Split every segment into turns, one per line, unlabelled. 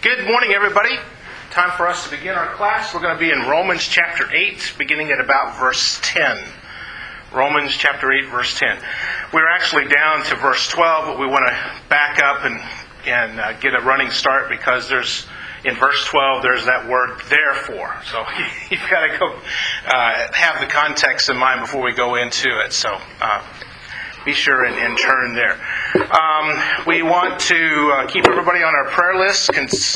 Good morning, everybody. Time for us to begin our class. We're going to be in Romans chapter 8, beginning at about verse 10. Romans chapter 8, verse 10. We're actually down to verse 12, but we want to back up and get a running start because in verse 12, there's that word therefore. So you've got to go have the context in mind before we go into it. So be sure and turn there. We want to keep everybody on our prayer list.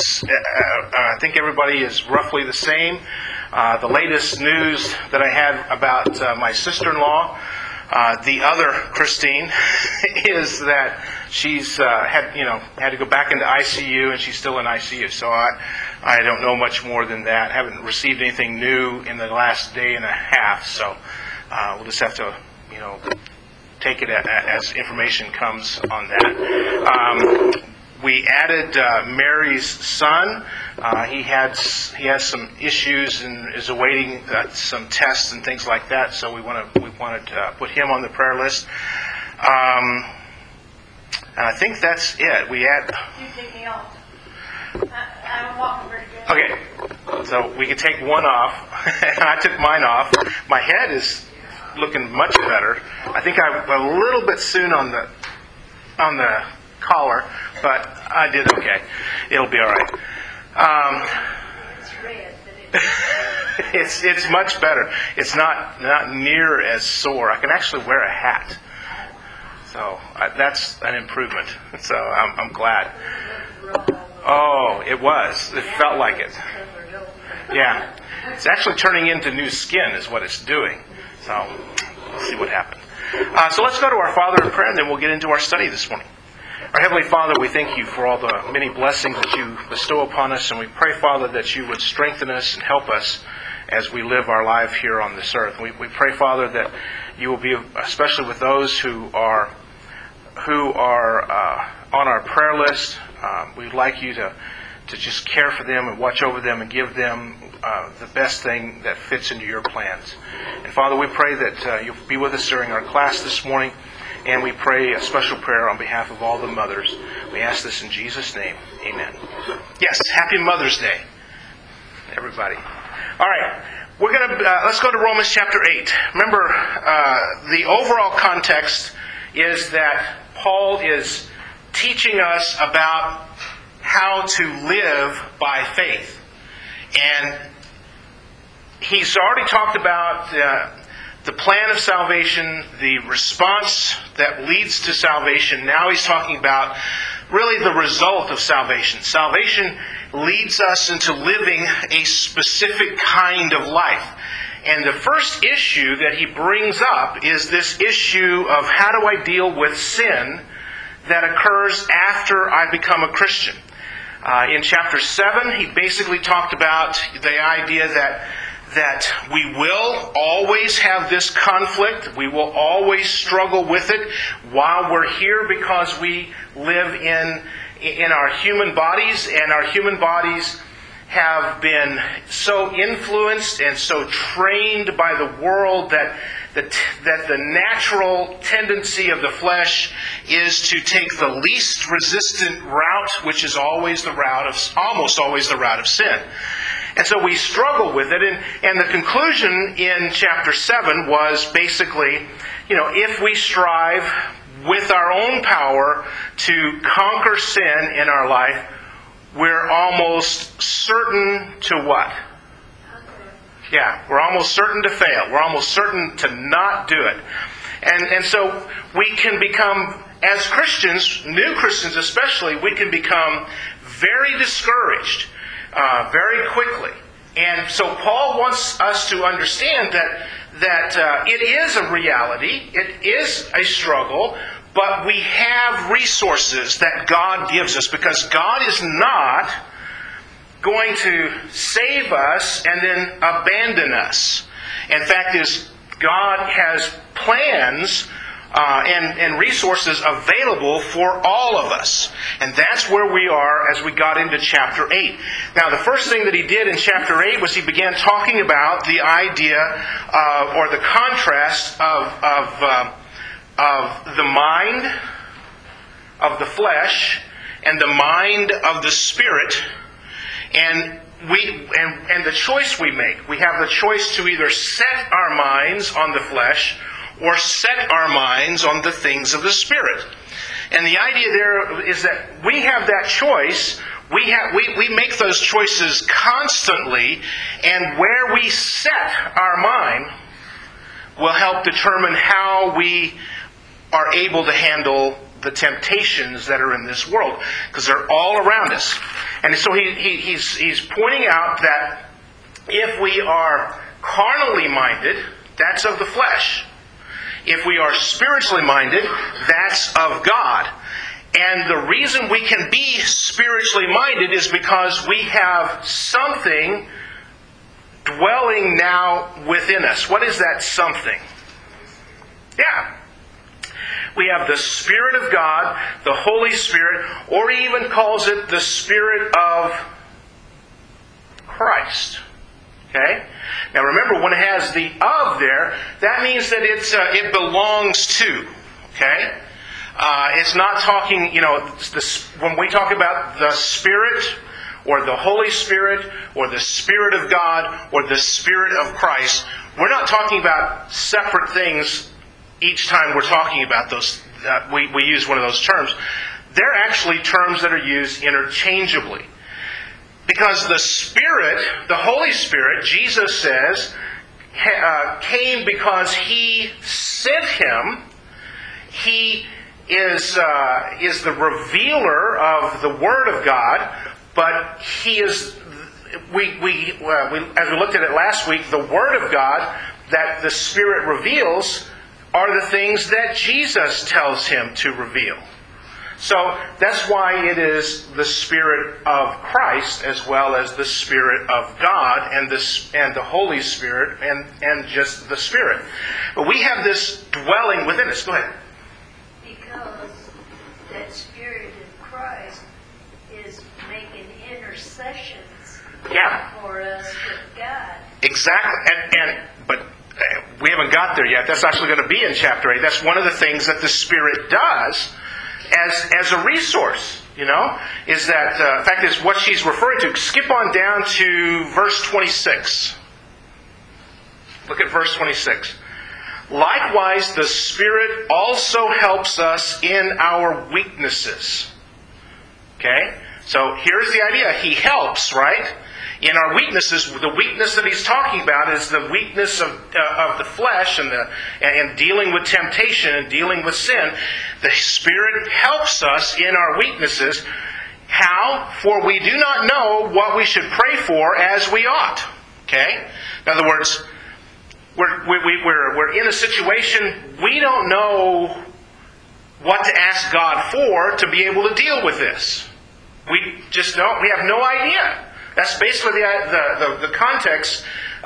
I think everybody is roughly the same. The latest news that I had about my sister-in-law, the other Christine, is that she's had to go back into ICU, and she's still in ICU. So I don't know much more than that. I haven't received anything new in the last day and a half. So we'll just have to, take it as information comes on that. We added Mary's son. He has some issues and is awaiting some tests and things like that. So we wanted to put him on the prayer list. And I think that's it. We add.
You take me off. I'm walking very good.
Okay, so we can take one off. I took mine off. My head is looking much better. I think I'm a little bit soon on the collar, but I did okay. It'll be all right.
It's red, but
it's much better. It's not near as sore. I can actually wear a hat, so that's an improvement. So I'm glad. Oh, it was. It felt like it. Yeah, it's actually turning into new skin, is what it's doing. So, we'll see what happens. So let's go to our Father in prayer, and then we'll get into our study this morning. Our Heavenly Father, we thank you for all the many blessings that you bestow upon us, and we pray, Father, that you would strengthen us and help us as we live our life here on this earth. We pray, Father, that you will be, especially with those who are on our prayer list. We'd like you to just care for them and watch over them and give them the best thing that fits into your plans. And Father, we pray that you'll be with us during our class this morning, and we pray a special prayer on behalf of all the mothers. We ask this in Jesus' name. Amen. Yes, Happy Mother's Day, everybody. All right, let's go to Romans chapter 8. Remember, the overall context is that Paul is teaching us about how to live by faith. And he's already talked about the plan of salvation, the response that leads to salvation. Now he's talking about really the result of salvation. Salvation leads us into living a specific kind of life. And the first issue that he brings up is this issue of how do I deal with sin that occurs after I become a Christian. In chapter 7, he basically talked about the idea that we will always have this conflict. We will always struggle with it while we're here because we live in our human bodies, and our human bodies have been so influenced and so trained by the world that the natural tendency of the flesh is to take the least resistant route, which is almost always the route of sin. And so we struggle with it. And the conclusion in chapter 7 was basically, if we strive with our own power to conquer sin in our life, we're almost certain to what? Yeah, we're almost certain to fail. We're almost certain to not do it. And so we can become, as Christians, new Christians especially, we can become very discouraged very quickly. And so Paul wants us to understand that it is a reality, it is a struggle, but we have resources that God gives us, because God is not going to save us and then abandon us. In fact, God has plans and resources available for all of us. And that's where we are as we got into chapter 8. Now, the first thing that he did in chapter 8 was he began talking about the idea or the contrast of the mind of the flesh and the mind of the spirit And the choice we make, we have the choice to either set our minds on the flesh or set our minds on the things of the Spirit. And the idea there is that we have that choice. We make those choices constantly, and where we set our mind will help determine how we are able to handle the temptations that are in this world, because they're all around us. And so he's pointing out that if we are carnally minded, that's of the flesh. If we are spiritually minded, that's of God. And the reason we can be spiritually minded is because we have something dwelling now within us. What is that something? Yeah. We have the Spirit of God, the Holy Spirit, or he even calls it the Spirit of Christ. Okay? Now remember, when it has the "of" there, that means that it belongs to. Okay? It's not talking, when we talk about the Spirit, or the Holy Spirit, or the Spirit of God, or the Spirit of Christ, we're not talking about separate things each time we're talking about those. We use one of those terms. They're actually terms that are used interchangeably. Because the Spirit, the Holy Spirit, Jesus says, came because He sent Him. He is the revealer of the Word of God, but He is, as we looked at it last week, the Word of God that the Spirit reveals are the things that Jesus tells Him to reveal. So that's why it is the Spirit of Christ as well as the Spirit of God and the Holy Spirit and just the Spirit. But we have this dwelling within us. Go ahead.
Because that Spirit of Christ is making intercessions for us with God.
Exactly. But we haven't got there yet. That's actually going to be in chapter 8. That's one of the things that the Spirit does as a resource, is that, in fact, is what she's referring to. Skip on down to verse 26. Look at verse 26. Likewise, the Spirit also helps us in our weaknesses. Okay? So here's the idea. He helps, right? In our weaknesses, the weakness that he's talking about is the weakness of the flesh and dealing with temptation and dealing with sin. The Spirit helps us in our weaknesses. How? For we do not know what we should pray for as we ought. Okay? In other words, we're in a situation we don't know what to ask God for to be able to deal with this. We just don't. We have no idea. That's basically the context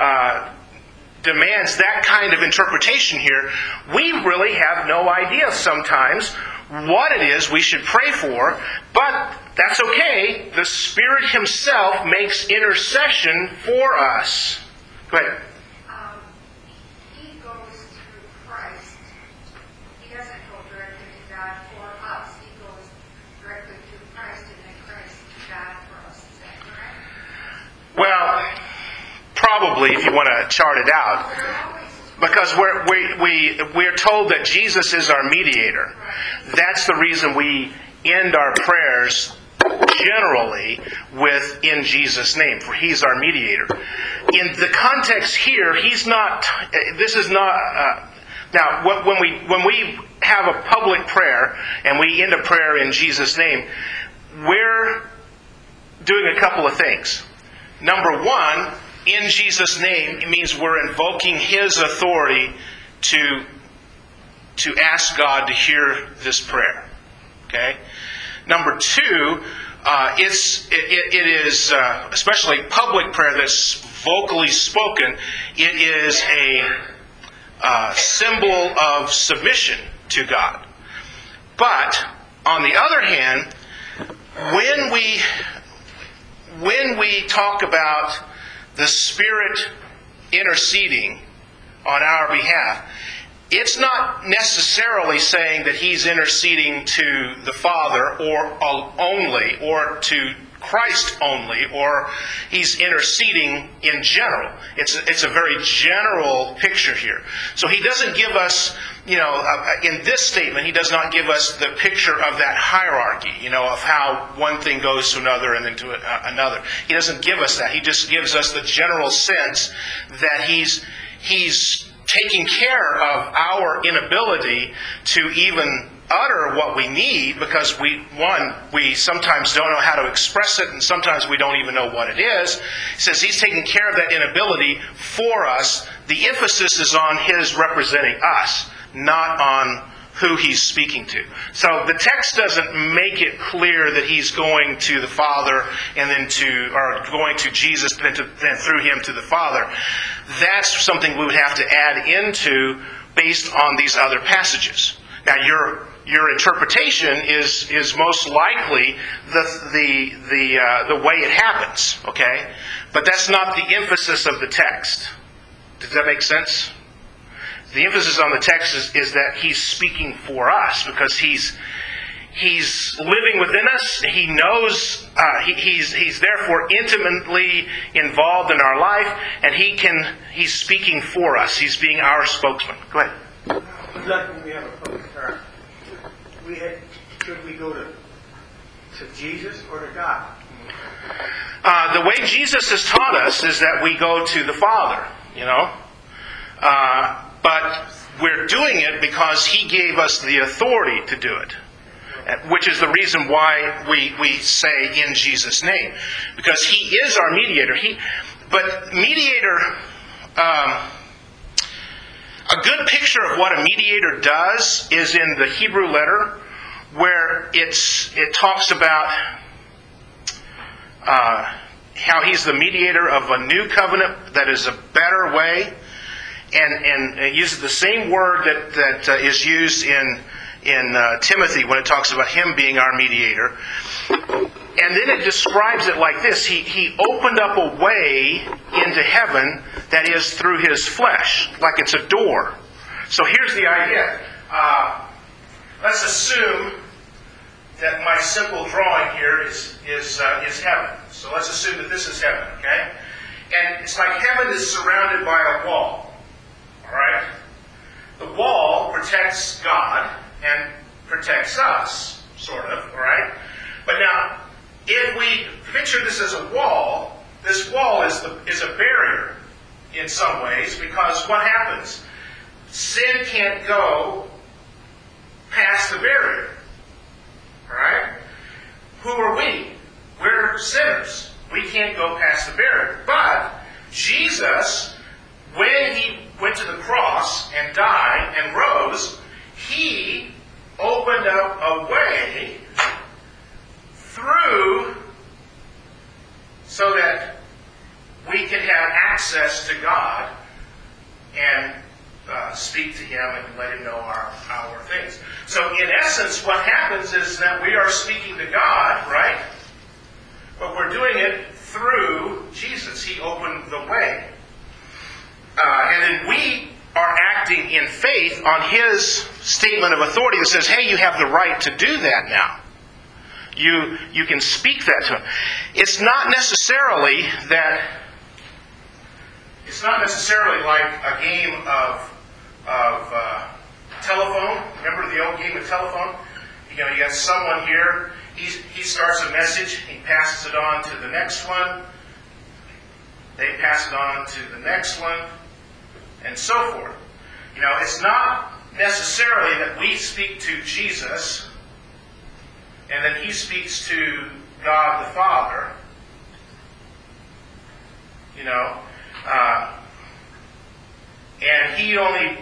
demands that kind of interpretation here. We really have no idea sometimes what it is we should pray for, but that's okay. The Spirit Himself makes intercession for us. Go ahead.
He goes through Christ. He doesn't go directly to God for us. He goes directly to Christ and then Christ to God for us. Is that correct?
Well, probably, if you want to chart it out. Because we're told that Jesus is our mediator. That's the reason we end our prayers generally with "in Jesus' name," for He's our mediator. In the context here, He's not. This is not. Now, when we have a public prayer and we end a prayer in Jesus' name, we're doing a couple of things. Number one, in Jesus' name, it means we're invoking His authority to ask God to hear this prayer. Okay? Number two, it is especially public prayer that's vocally spoken. It is a symbol of submission to God. But on the other hand, when we talk about the Spirit interceding on our behalf, it's not necessarily saying that He's interceding to the Father or only, or to Christ only, or he's interceding in general. It's a very general picture here. So he doesn't give us, in this statement, he does not give us the picture of that hierarchy, of how one thing goes to another and then to another. He doesn't give us that. He just gives us the general sense that he's taking care of our inability to even utter what we need, because we sometimes don't know how to express it, and sometimes we don't even know what it is. He says he's taking care of that inability for us. The emphasis is on his representing us, not on who he's speaking to. So the text doesn't make it clear that he's going to the Father and then or going to Jesus and then through him to the Father. That's something we would have to add into based on these other passages. Now your interpretation is most likely the way it happens, okay? But that's not the emphasis of the text. Does that make sense? The emphasis on the text is that he's speaking for us, because he's living within us. He knows, he's therefore intimately involved in our life, and he's speaking for us. He's being our spokesman. Go ahead.
Like when we have a public prayer, should we go to Jesus or to God?
The way Jesus has taught us is that we go to the Father, but we're doing it because he gave us the authority to do it, which is the reason why we say in Jesus' name, because he is our mediator. But mediator, a good picture of what a mediator does is in the Hebrew letter, where it talks about how he's the mediator of a new covenant that is a better way, and it uses the same word that is used in Timothy when it talks about him being our mediator. And then it describes it like this: he opened up a way into heaven that is through his flesh, like it's a door. So here's the idea. Let's assume that my simple drawing here is heaven. So let's assume that this is heaven, okay? And it's like heaven is surrounded by a wall. All right? The wall protects God and protects us, sort of, all right? But now, if we picture this as a wall, this wall is a barrier in some ways, because what happens? Sin can't go past the barrier. All right? Who are we? We're sinners. We can't go past the barrier. But Jesus, when he went to the cross and died and rose, he opened up a way through so that we can have access to God and speak to him and let him know our things. So in essence, what happens is that we are speaking to God, right? But we're doing it through Jesus. He opened the way. And then we are acting in faith on his statement of authority that says, hey, you have the right to do that now. You can speak that to him. It's not necessarily like a game of telephone. Remember the old game of telephone? You got someone here. He starts a message. He passes it on to the next one. They pass it on to the next one, and so forth. It's not necessarily that we speak to Jesus and then he speaks to God the Father. And he only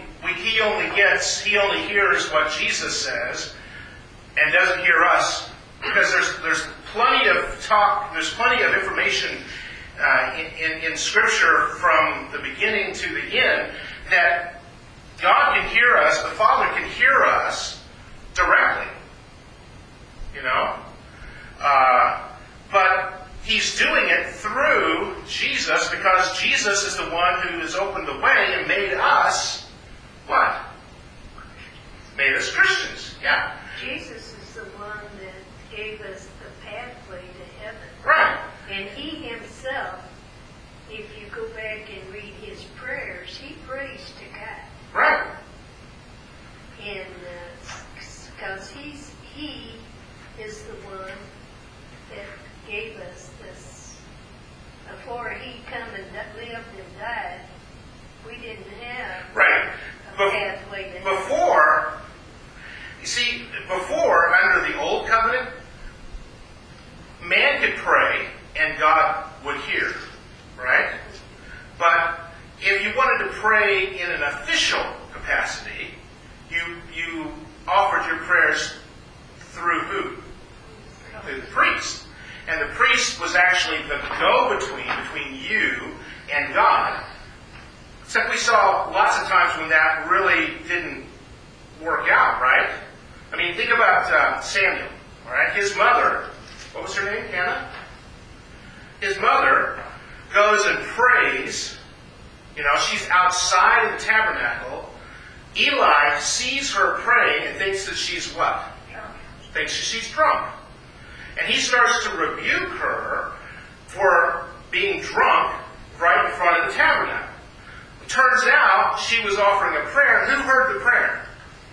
hears what Jesus says and doesn't hear us, because there's plenty of talk, there's plenty of information in Scripture from the beginning to the end that God can hear us, the Father can hear us directly. But he's doing it through Jesus, because Jesus is the one who has opened the way and made us what? Made us Christians. Yeah.
Jesus is the one that gave us the pathway to heaven.
Right.
And he himself, if you go back and read his prayers, he prays to God.
Right.
And because he is the one that gave us this. Before he come and lived and died, we didn't have
Right.
a pathway to heaven.
Before, you see, before, under the old covenant, man could pray and God would hear, right? But if you wanted to pray in an official capacity, you offered your prayers through who? Through the priest. And the priest was actually the go-between between you and God. Except we saw lots of times when that really didn't work out, right? I mean, think about Samuel, all right? His mother, what was her name? Hannah? His mother goes and prays. You know, she's outside of the tabernacle. Eli sees her praying and thinks that she's what? Thinks she's drunk. And he starts to rebuke her for being drunk right in front of the tabernacle. It turns out she was offering a prayer. Who heard the prayer?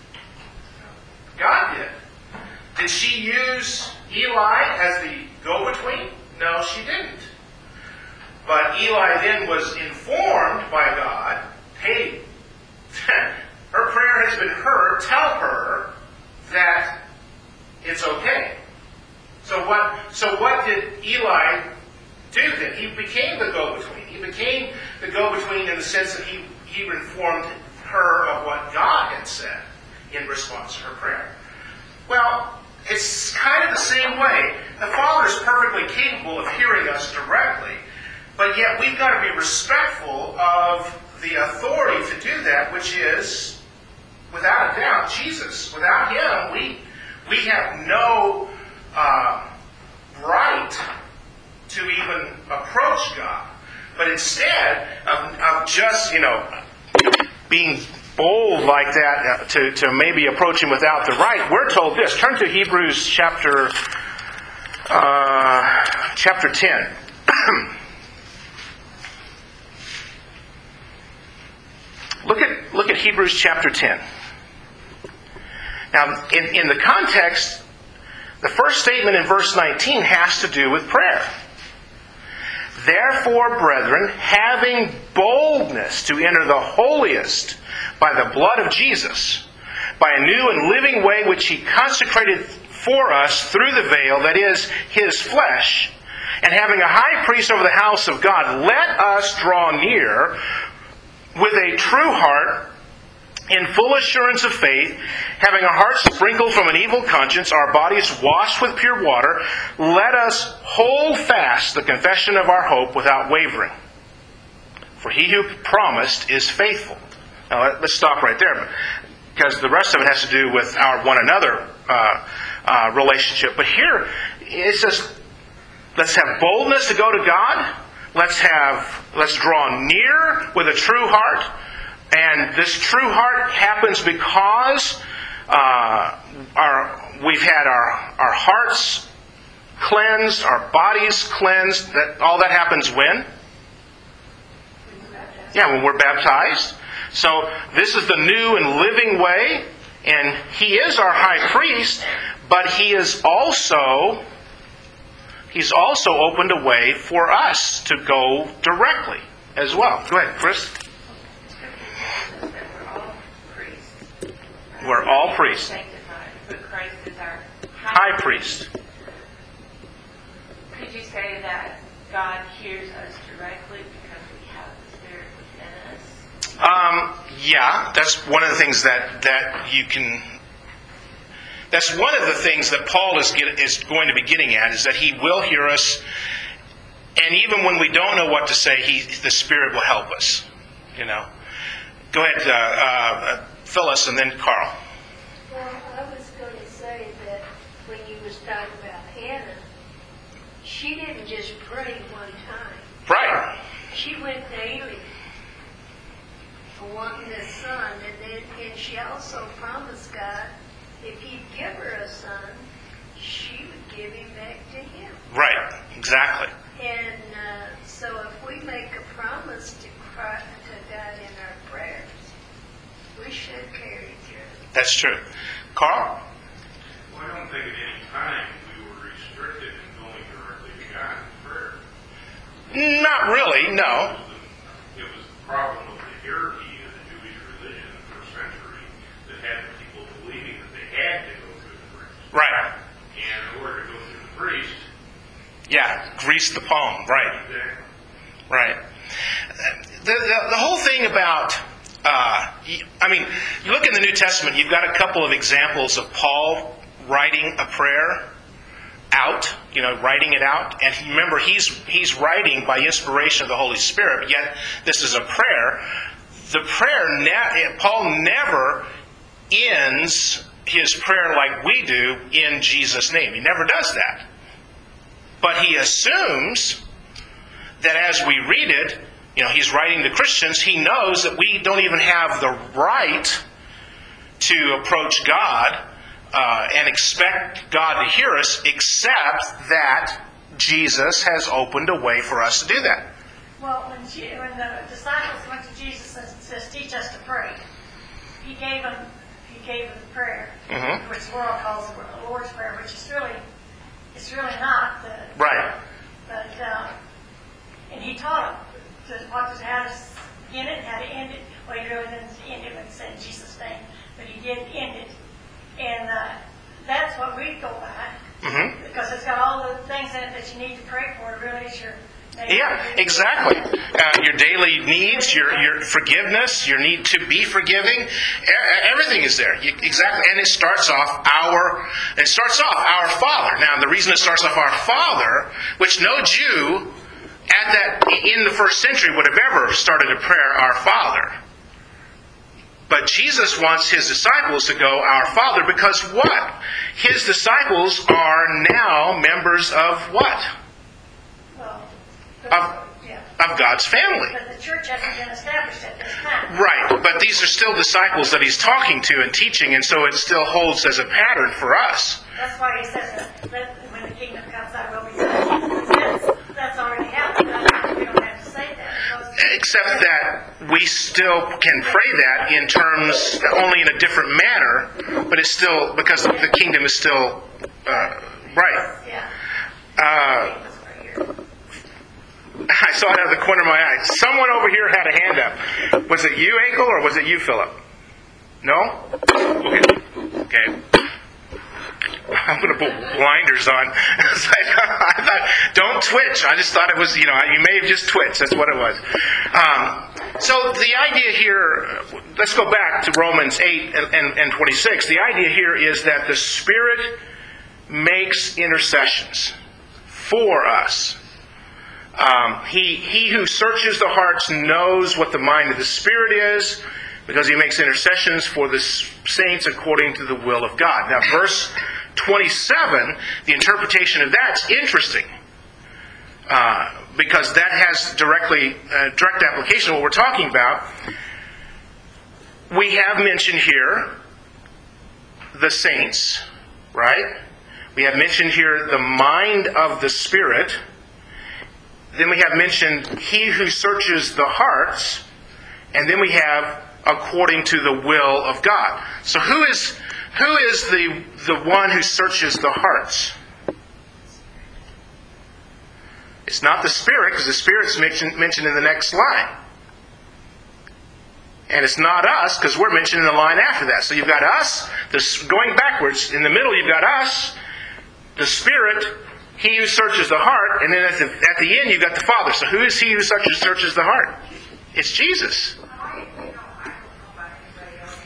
God did. Did she use Eli as the go-between? No, she didn't. But Eli then was informed by God, hey, her prayer has been heard. Tell her that it's okay. So what did Eli do then? He became the go-between. He became the go-between in the sense that he informed her of what God had said in response to her prayer. Well, it's kind of the same way. The Father is perfectly capable of hearing us directly, but yet we've got to be respectful of the authority to do that, which is, without a doubt, Jesus. Without Him, we have no right to even approach God. But instead of just, being bold like that to maybe approach Him without the right, we're told this. Turn to Hebrews chapter 10. Look at Hebrews chapter 10. Now, in the context, the first statement in verse 19 has to do with prayer. Therefore, brethren, having boldness to enter the holiest by the blood of Jesus, by a new and living way which He consecrated for us through the veil, that is, His flesh, and having a high priest over the house of God, let us draw near with a true heart, in full assurance of faith, having our hearts sprinkled from an evil conscience, our bodies washed with pure water, let us hold fast the confession of our hope without wavering. For He who promised is faithful. Now let's stop right there, because the rest of it has to do with our one another relationship. But here it says, let's have boldness to go to God. Let's draw near with a true heart. And this true heart happens because we've had our hearts cleansed, our bodies cleansed. All that happens when? Yeah, when we're baptized. So this is the new and living way, and He is our high priest, but He's also opened a way for us to go directly as well. Go ahead, Chris. We're all priests.
Sanctified, but Christ is our
High priest.
Could you say that God hears us directly because we have the Spirit within us?
Yeah, that's one of the things that you can. That's one of the things that Paul is going to be getting at, is that he will hear us, and even when we don't know what to say, the Spirit will help us. Go ahead, Phyllis, and then Carl.
Well, I was going to say that when you was talking about Hannah, she didn't just pray one time.
Right.
She went daily for wanting a son, and she also promised God if He'd give her a son, she would give him back to Him.
Right. Exactly.
And so if we make a promise to God in our prayers, we should carry through.
That's true. Carl?
Well, I don't think at any time we were restricted in going directly to God in prayer.
Not really, no.
It was the problem of the hierarchy of the Jewish religion in the first century that had people believing that they had to go through the priest.
Right.
And in order to go through the priest,
Yeah, grease the palm. Right.
exactly.
Right. The whole thing about, you look in the New Testament, you've got a couple of examples of Paul writing a prayer out, writing it out. And remember, he's writing by inspiration of the Holy Spirit, but yet this is a prayer. The prayer, Paul never ends his prayer like we do in Jesus' name. He never does that. But he assumes that as we read it, he's writing to Christians, he knows that we don't even have the right to approach God and expect God to hear us, except that Jesus has opened a way for us to do that.
Well, when the disciples went to Jesus and says, "Teach us to pray," he gave them the prayer, which the world calls the Lord's Prayer, which is really not the
Right.
But and he taught them how to begin it and how to end it. Well, he really didn't end it when he said Jesus' name, but he did end it, and that's what we go by because it's got all the things in it that you need to pray for. It really is your
Yeah, exactly. Your daily needs, your forgiveness, your need to be forgiving, everything is there. Exactly, and it starts off our Father. Now, the reason it starts off our Father, which no Jew in the first century would have ever started a prayer, Our Father. But Jesus wants his disciples to go, Our Father, because what? His disciples are now members of what? Of God's family.
But the church hasn't been established at this time.
Right, but these are still disciples that he's talking to and teaching, and so it still holds as a pattern for us.
That's why he says that when the kingdom comes, I will be saved. That's already happened. We don't have to say that.
Except that we still can pray that in terms, only in a different manner, but it's still, because the kingdom is still, right.
Yeah.
I saw it out of the corner of my eye. Someone over here had a hand up. Was it you, Ankle, or was it you, Philip? No? Okay. I'm going to put blinders on. I thought, don't twitch. I just thought it was, you may have just twitched. That's what it was. So the idea here, let's go back to Romans 8 and 26. The idea here is that the Spirit makes intercessions for us. He who searches the hearts knows what the mind of the Spirit is, because he makes intercessions for the saints according to the will of God. Now, verse 27, the interpretation of that's interesting, because that has direct application to what we're talking about. We have mentioned here the saints, right? We have mentioned here the mind of the Spirit. Then we have mentioned he who searches the hearts. And then we have according to the will of God. So who is the one who searches the hearts? It's not the Spirit, because the Spirit's mentioned in the next line. And it's not us, because we're mentioned in the line after that. So you've got us, going backwards. In the middle you've got us, the Spirit, he who searches the heart, and then at the end you've got the Father. So who is he who searches the heart? It's Jesus.
I don't know about anybody else.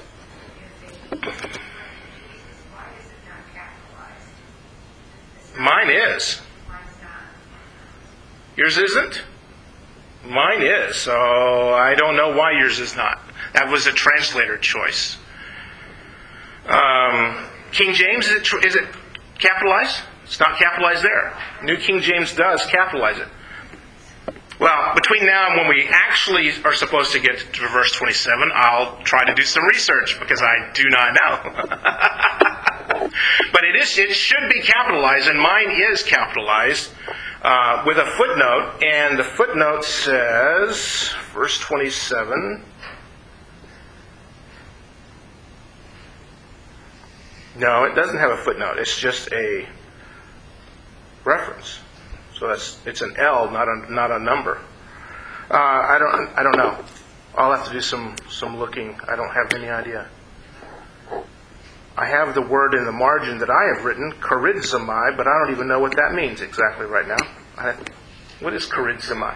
Why is it not capitalized?
Mine is.
Mine's not.
Yours isn't? Mine is. So I don't know why yours is not. That was a translator choice. King James, is it capitalized? It's not capitalized there. New King James does capitalize it. Well, between now and when we actually are supposed to get to verse 27, I'll try to do some research, because I do not know. But it should be capitalized, and mine is capitalized. with a footnote, and the footnote says, verse 27. No, it doesn't have a footnote. It's just a reference. So it's an L, not a number. I don't know. I'll have to do some looking. I don't have any idea. I have the word in the margin that I have written, charizomai, but I don't even know what that means exactly right now. What is charizomai?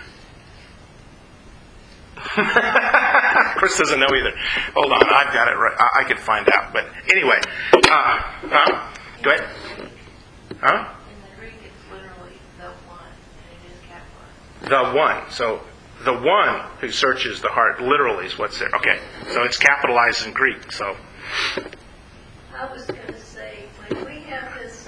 Chris doesn't know either. Hold on, I've got it right. I could find out. But anyway, go ahead. Huh?
In the Greek, it's literally the one, and it is capitalized.
The one. So the one who searches the heart literally is what's there. Okay, so it's capitalized in Greek. So
I was going to say, when we have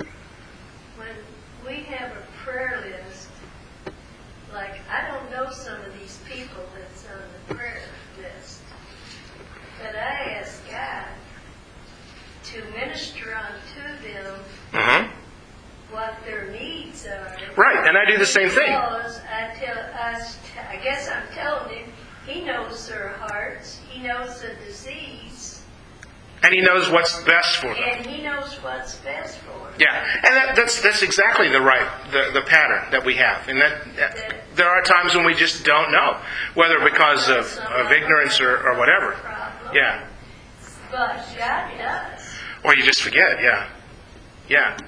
a prayer list, like, I don't know some of these people that's on the prayer list, but I ask God to minister unto them what their needs are.
right, and I do the same thing.
Because I guess I'm telling him, he knows their hearts, he knows the disease,
And He knows what's best for them.
and he knows what's best for them.
Yeah, and that's exactly the pattern that we have. And that there are times when we just don't know, whether because of ignorance or whatever. Yeah.
But God does.
Or you just forget. Yeah. Yeah.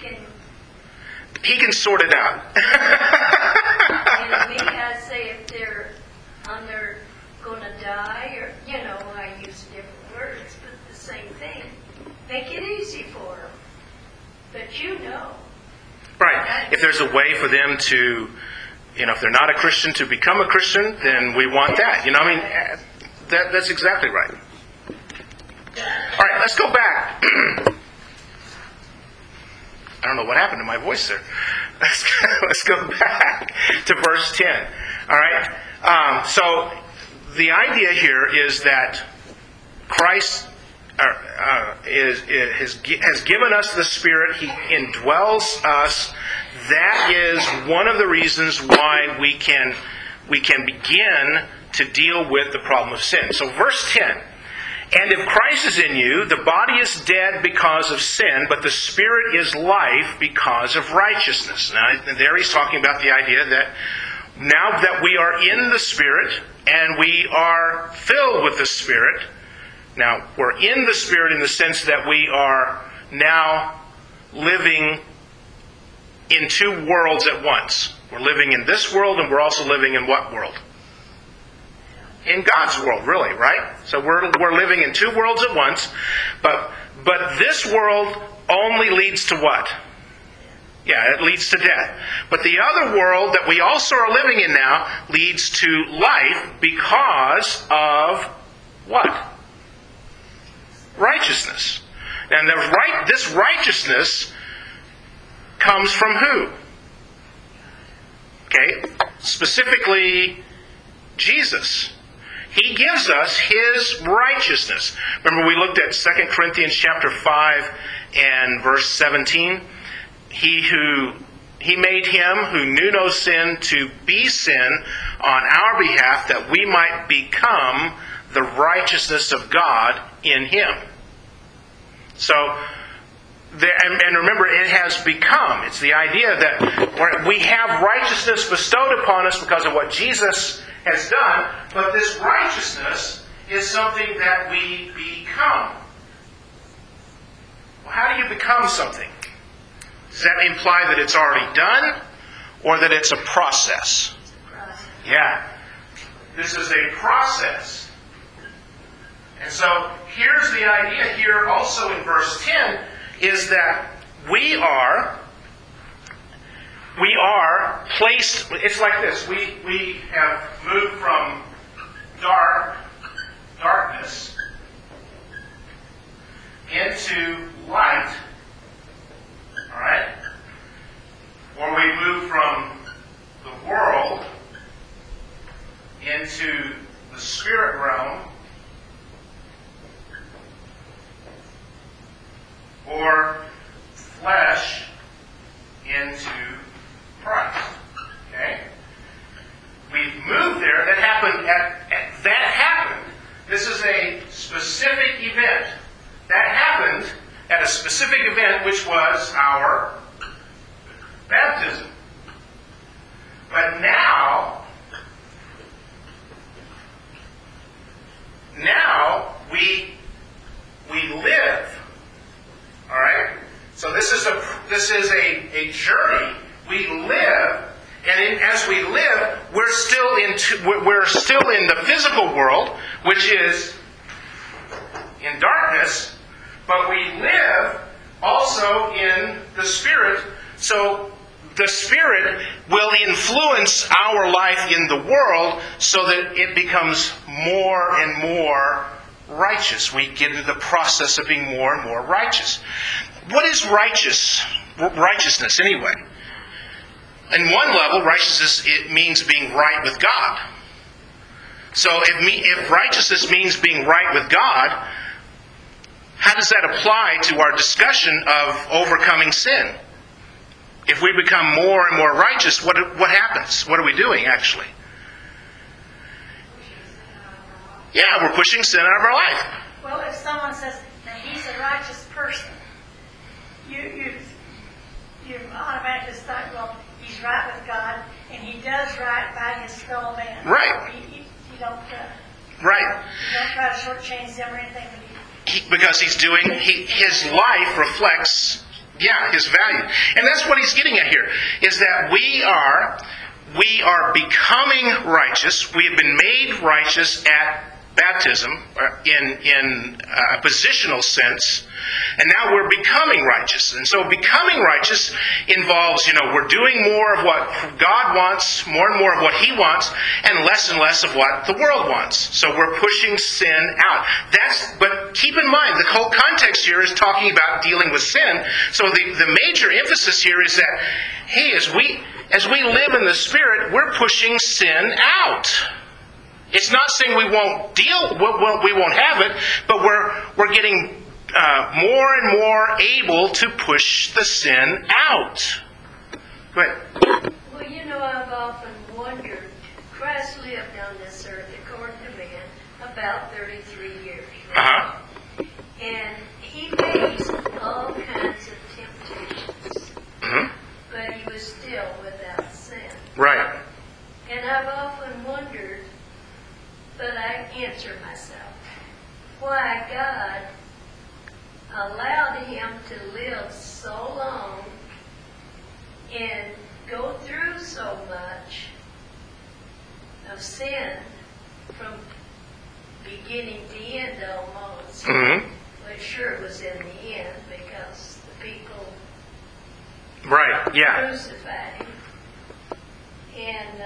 He can sort it out.
And me, I say if they're going to die, or, I use different words, but the same thing. Make it easy for them. But you know.
Right. If there's a way for them to, if they're not a Christian, to become a Christian, then we want that. That's exactly right. All right, let's go back. I don't know what happened to my voice there. Let's go back to verse 10. All right? So the idea here is that Christ has given us the Spirit. He indwells us. That is one of the reasons why we can begin to deal with the problem of sin. So verse 10. And if Christ is in you, the body is dead because of sin, but the Spirit is life because of righteousness. Now, there he's talking about the idea that now that we are in the Spirit and we are filled with the Spirit, now we're in the Spirit in the sense that we are now living in two worlds at once. We're living in this world, and we're also living in what world? In God's world, really, right? So we're living in two worlds at once, but this world only leads to what? Yeah, it leads to death. But the other world that we also are living in now leads to life because of what? Righteousness. And this righteousness comes from who? Okay, specifically Jesus. He gives us His righteousness. Remember we looked at 2 Corinthians chapter 5 and verse 17? He made Him who knew no sin to be sin on our behalf, that we might become the righteousness of God in Him. So, and remember, it has become. It's the idea that we have righteousness bestowed upon us because of what Jesus has done, but this righteousness is something that we become. Well, how do you become something? Does that imply that it's already done, or that it's a process? Yeah. This is a process. And so here's the idea here also in verse 10, is that we are placed, it's like this, we have moved from darkness into light, alright? Or we move from the world into the spirit realm, or flesh into Christ. And as we live, we're still in the physical world, which is in darkness, but we live also in the Spirit. So the Spirit will influence our life in the world so that it becomes more and more righteous. We get into the process of being more and more righteous. What is righteousness anyway? In one level, righteousness, it means being right with God. So if righteousness means being right with God, how does that apply to our discussion of overcoming sin? If we become more and more righteous, what happens? What are we doing, actually? Yeah, we're pushing sin out of our life.
Well, if someone says that he's a righteous person, you automatically start, well, he's right with God, and he does right by his fellow man.
Right.
You don't.
Right.
You don't try to shortchange them or anything.
Because his life reflects, his value. And that's what he's getting at here, is that we are becoming righteous. We have been made righteous at baptism in a positional sense, and now we're becoming righteous. And so becoming righteous involves, we're doing more of what God wants, more and more of what He wants, and less of what the world wants. So we're pushing sin out. But keep in mind, the whole context here is talking about dealing with sin. So the major emphasis here is that, hey, as we live in the Spirit, we're pushing sin out. It's not saying we won't have it, but we're getting more and more able to push the sin out. Go ahead.
Well, I've often wondered, Christ lived on this earth, according to man, about 33 years. Right?
Uh-huh.
And He faced all kinds of temptations,
Mm-hmm.
but He was still without sin.
Right.
And I've often wondered, but I answer myself, why God allowed Him to live so long and go through so much of sin from beginning to end almost.
Mm-hmm.
But sure it was in the end because the people
Right. Yeah.
crucified Him. And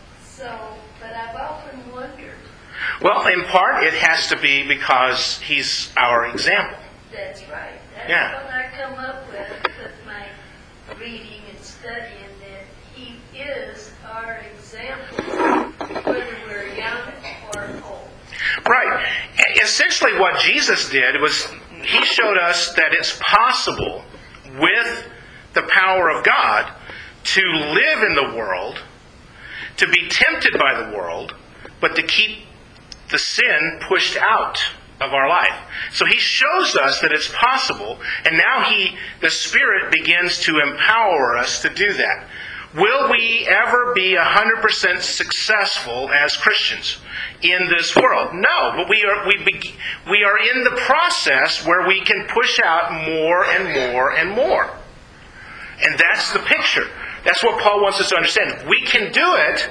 but I've often wondered.
Well, in part, it has to be because He's our example.
That's right. That's
Yeah.
what I come up with my reading and studying, that He is our example, whether we're young or old.
Right. Essentially what Jesus did was He showed us that it's possible with the power of God to live in the world, to be tempted by the world, but to keep the sin pushed out of our life. So He shows us that it's possible, and now the Spirit begins to empower us to do that. Will we ever be 100% successful as Christians in this world? No, but we are in the process where we can push out more and more and more. And that's the picture. That's what Paul wants us to understand. We can do it.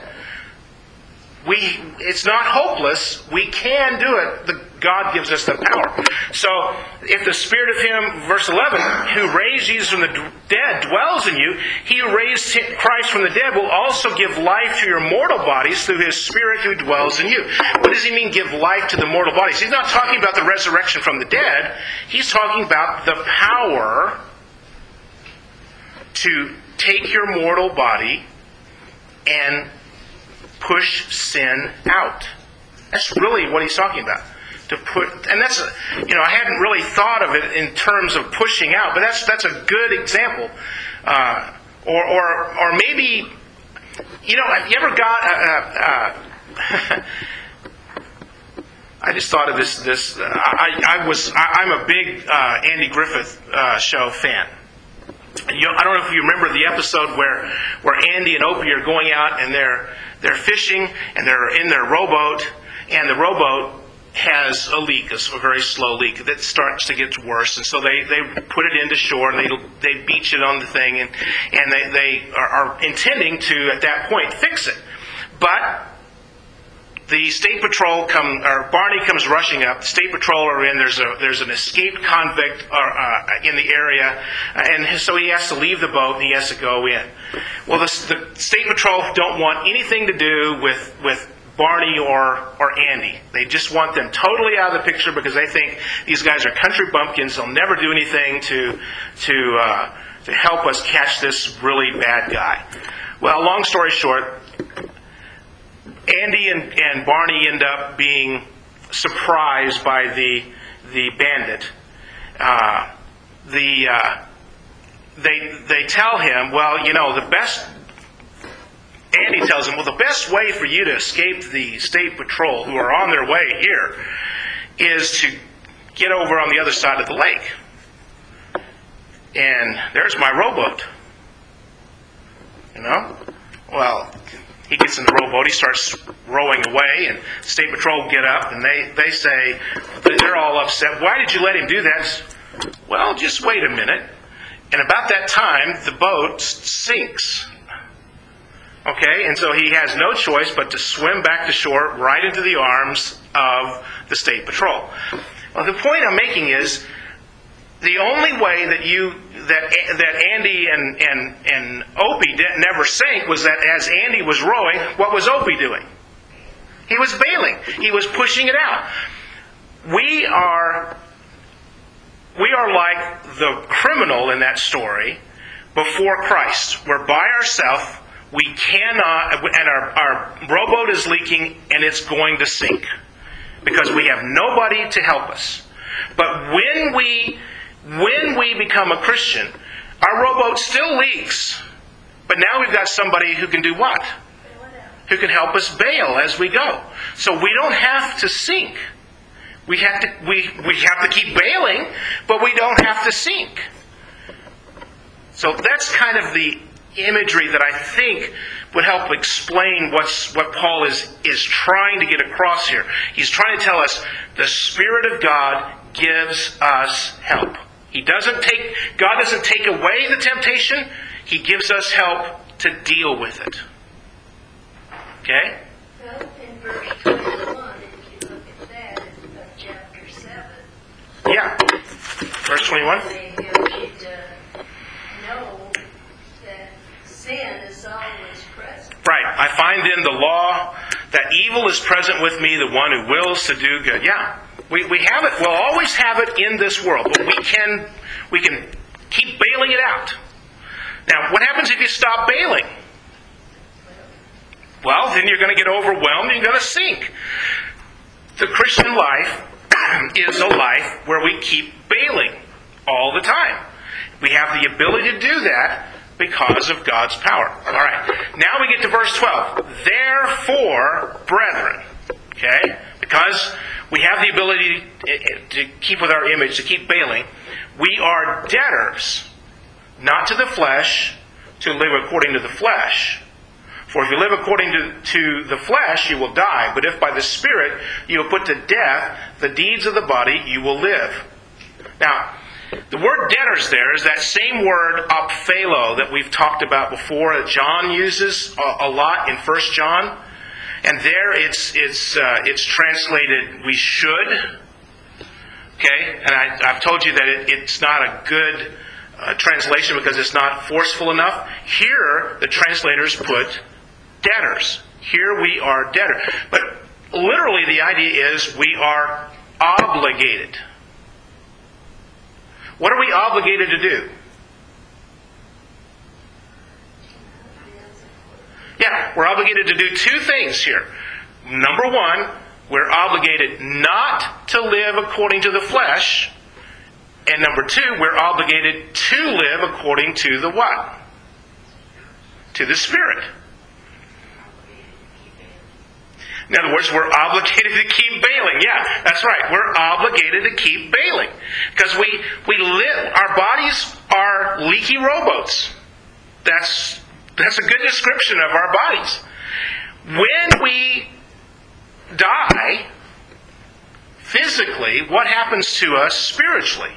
It's not hopeless. We can do it. God gives us the power. So, if the Spirit of Him, verse 11, who raised Jesus from the dead dwells in you, He who raised Christ from the dead will also give life to your mortal bodies through His Spirit who dwells in you. What does He mean, give life to the mortal bodies? He's not talking about the resurrection from the dead. He's talking about the power to take your mortal body and push sin out. That's really what He's talking about. And that's, I hadn't really thought of it in terms of pushing out, but that's a good example. Or maybe, have you ever got I just thought of this. I'm a big Andy Griffith show fan. I don't know if you remember the episode where Andy and Opie are going out and they're fishing and they're in their rowboat, and the rowboat has a leak, a very slow leak that starts to get worse, and so they put it into shore and they beach it on the thing, and they are intending to at that point fix it, but the state patrol Barney comes rushing up. The state patrol are in. There's an escaped convict in the area, and so he has to leave the boat and he has to go in. Well, the state patrol don't want anything to do with Barney or Andy. They just want them totally out of the picture because they think these guys are country bumpkins. They'll never do anything to help us catch this really bad guy. Well, long story short, Andy and Barney end up being surprised by the bandit. They tell him, well, the best. Andy tells him, well, the best way for you to escape the state patrol who are on their way here is to get over on the other side of the lake. And there's my rowboat. Well, he gets in the rowboat, he starts rowing away, and state patrol get up, and they say, they're all upset. Why did you let him do that? Well, just wait a minute. And about that time, the boat sinks. Okay, and so he has no choice but to swim back to shore right into the arms of the state patrol. Well, the point I'm making is the only way that Andy and Opie never sank was that as Andy was rowing, what was Opie doing? He was bailing. He was pushing it out. We are like the criminal in that story before Christ. We're by ourselves. We cannot, and our rowboat is leaking and it's going to sink because we have nobody to help us. But when we become a Christian, our rowboat still leaks. But now we've got somebody who can do what? Who can help us bail as we go. So we don't have to sink. We have to keep bailing, but we don't have to sink. So that's kind of the imagery that I think would help explain what Paul is trying to get across here. He's trying to tell us the Spirit of God gives us help. God doesn't take away the temptation. He gives us help to deal with it. Okay?
Well, in verse 21, if you look at that, in chapter 7.
Yeah. Verse 21.
They help you to know that sin is always present.
Right. I find in the law that evil is present with me, the one who wills to do good. Yeah. We have it. We'll always have it in this world, but we can keep bailing it out. Now, what happens if you stop bailing? Well, then you're going to get overwhelmed and you're going to sink. The Christian life is a life where we keep bailing all the time. We have the ability to do that because of God's power. All right. Now we get to verse 12. Therefore, brethren, okay, because we have the ability to keep with our image, to keep bailing, we are debtors, not to the flesh, to live according to the flesh. For if you live according to the flesh, you will die. But if by the Spirit you will put to death the deeds of the body, you will live. Now, the word debtors there is that same word opphelo that we've talked about before, that John uses a lot in 1 John. And there it's translated, we should. Okay? And I've told you that it's not a good translation because it's not forceful enough. Here, the translators put debtors. Here we are debtors. But literally the idea is we are obligated. What are we obligated to do? Yeah, we're obligated to do two things here. Number one, we're obligated not to live according to the flesh. And number two, we're obligated to live according to the what? To the Spirit. In other words, we're obligated to keep bailing. Yeah, that's right. We're obligated to keep bailing. Because we live, our bodies are leaky rowboats. That's a good description of our bodies. When we die, physically, what happens to us spiritually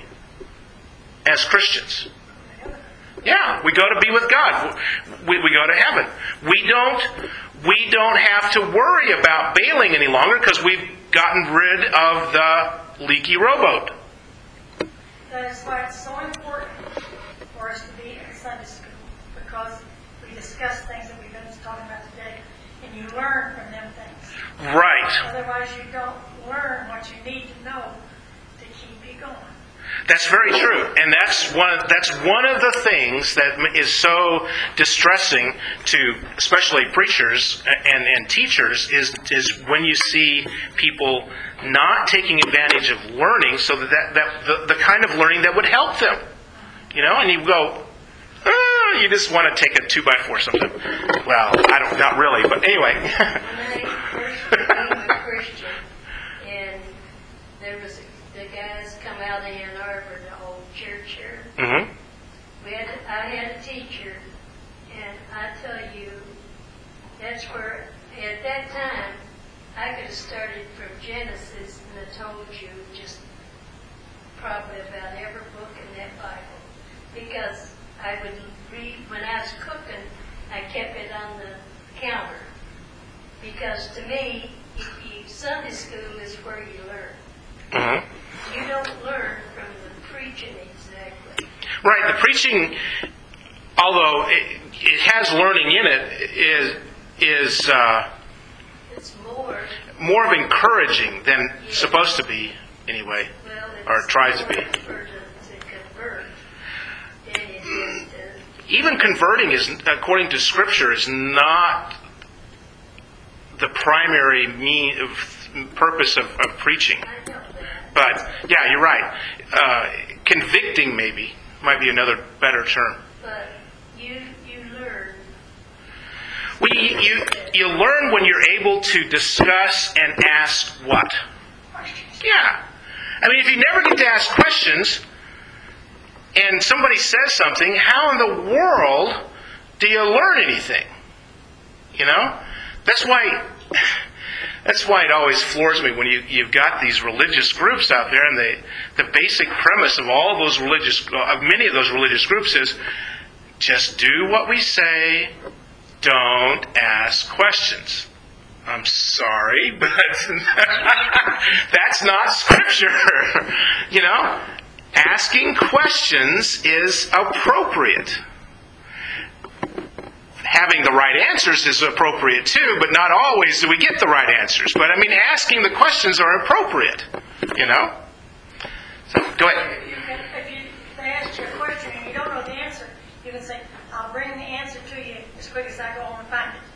as Christians? Yeah, we go to be with God. We go to heaven. We don't have to worry about bailing any longer because we've gotten rid of the leaky rowboat.
That is why it's so important for us to be in Sunday school, because we discuss things that we've been talking about today, and you learn from them things.
Right.
Otherwise, you don't learn what you need to know to keep you going.
That's very true, and that's one of the things that is so distressing to especially preachers and teachers is when you see people not taking advantage of learning, so that the kind of learning that would help them, and you go, you just want to take a 2x4 or something. Well, not really, but anyway.
When I first became a Christian, and there was the guys come out of Ann Arbor, the old church here.
Mm-hmm.
I had a teacher, and I tell you, that's where, at that time, I could have started from Genesis and I told you just probably about every book in that Bible. Because I would read, when I was cooking, I kept it on the counter. Because to me, Sunday school is where you learn.
Mm-hmm.
You don't learn from the preaching exactly.
Right, the preaching, although it has learning in it, is
It's more
of encouraging than supposed to be, anyway, or tries to be.
For to convert than it is to.
Even converting is, according to Scripture, is not the primary purpose of preaching.
I know that.
But yeah, you're right. Convicting maybe might be another better term.
But you learn.
Well, you learn when you're able to discuss and ask what? Yeah. I mean, if you never get to ask questions and somebody says something, how in the world do you learn anything? That's why it always floors me when you've got these religious groups out there, and the basic premise of many of those religious groups is just do what we say, don't ask questions. I'm sorry, but that's not Scripture. Asking questions is appropriate. Having the right answers is appropriate too, but not always do we get the right answers. But asking the questions are appropriate. So, go ahead.
If they ask you a question and you don't know the answer, you can say, I'll bring the answer to you as quick as I go home and find it.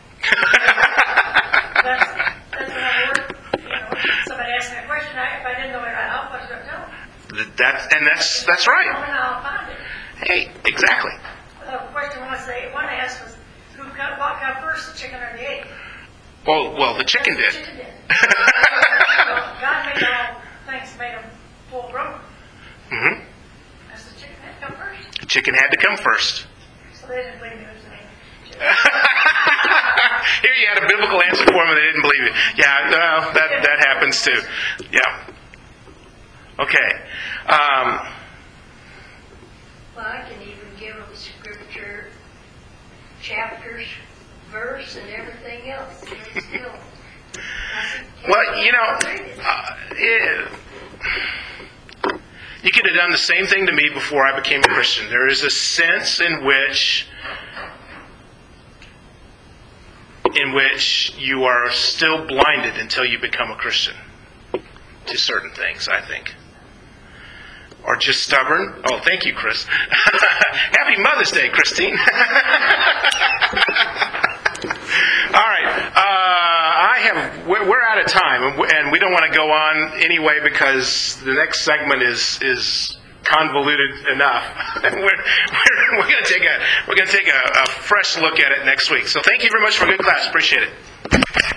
That's how I work. Somebody asks me a question, if I didn't know it right off, I was going to tell them.
That's right.
I'll find it.
Hey, exactly.
The question one I asked was, what got first, the chicken or the egg?
Well, the chicken did.
The chicken did. God made all things, made them full grown.
Mm-hmm.
That's the chicken had to come first.
The chicken had to come first.
So they didn't believe me. It was an egg.
Here you had a biblical answer for them and they didn't believe it. Yeah, well, that happens too. Yeah. Okay.
Well, I can even give them scripture, chapters, verse, and everything else. And they still.
Well, you could have done the same thing to me before I became a Christian. There is a sense in which you are still blinded until you become a Christian to certain things, I think. Or just stubborn. Oh, thank you, Chris. Happy Mother's Day, Christine. All right. We're out of time, and we don't want to go on anyway because the next segment is convoluted enough. we're going to take a fresh look at it next week. So thank you very much for a good class. Appreciate it.